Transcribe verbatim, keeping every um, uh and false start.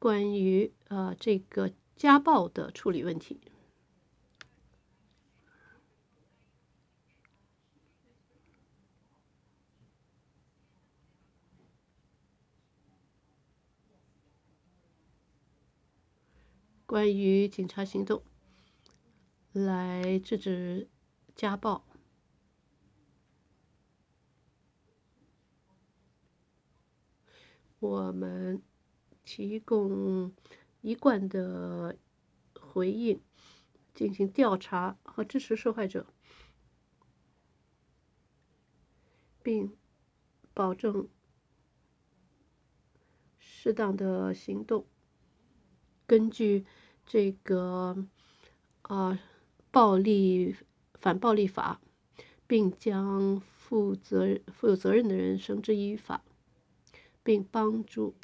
关于呃这个家暴的处理问题。关于警察行动来制止家暴。我们提供一贯的回应，进行调查和支持受害者，并保证适当的行动。根据这个啊暴力反暴力法，并将负责负有责任的人绳之以法，并帮助